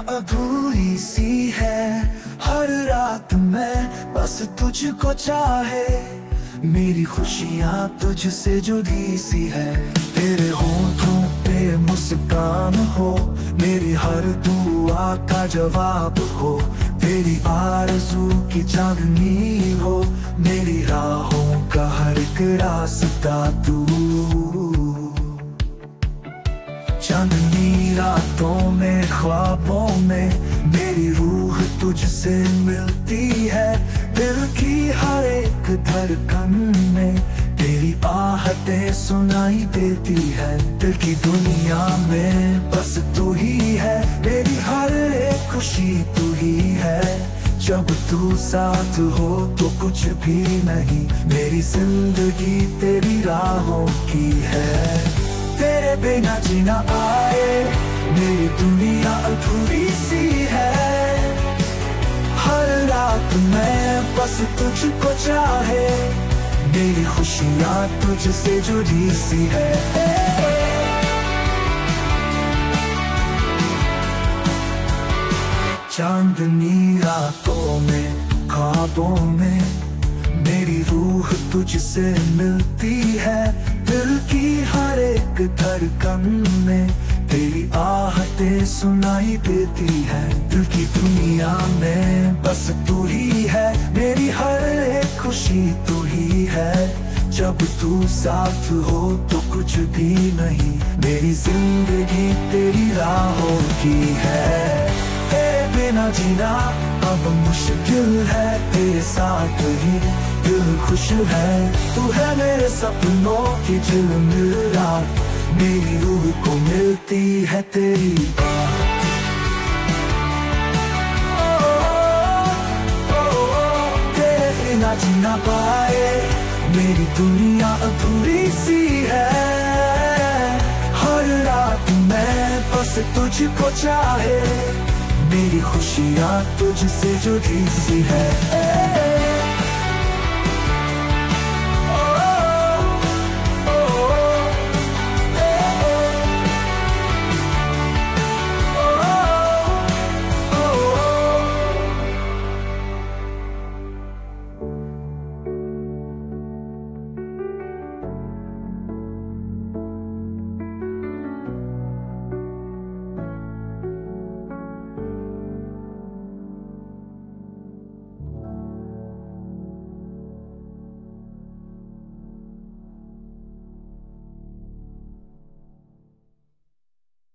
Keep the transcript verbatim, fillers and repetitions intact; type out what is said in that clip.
अधूरी सी है। हर रात मैं बस तुझको चाहे, मेरी खुशियाँ तुझसे जुड़ी सी है। तेरे होठों पे मुस्कान हो, मेरी हर दुआ का जवाब हो। तेरी आरज़ू की चांदनी हो, मेरी राहों का हर एक रास्ता तू। चांदनी रातों में ख्वाबों में मेरी रूह तुझसे मिलती है। दिल की हर एक धड़कन में तेरी आहटें सुनाई देती है। दिल की दुनिया में बस तू ही है, मेरी हर एक खुशी तू ही है। जब तू साथ हो तो कुछ भी नहीं, मेरी जिंदगी तेरी राहों की है। तेरे बिना जीना आए, मेरी दुनिया अधूरी सी है। हर रात मैं बस तुझको चाहे, मेरी खुशियाँ तुझसे जुड़ी सी है। चांदनी रातों में ख्वाबों में मेरी रूह तुझसे मिलती है। दिल की हर एक धड़कन में तेरी आहटें सुनाई देती है। दिल की दुनिया में बस तू ही है, मेरी हर एक खुशी तू ही है। जब तू साथ हो तो कुछ भी नहीं, मेरी जिंदगी तेरी राहों की है। तेरे बिना जीना अब मुश्किल है, तेरे साथ ही दिल खुश है। तू है मेरे सपनों की झिलमिल रात, मेरी रूह को मिलती है तेरी बात। तेरे बिना जीना पाए, मेरी दुनिया अधूरी सी है। हर रात मैं बस तुझको चाहे, मेरी खुशियाँ तुझसे जुड़ी सी है।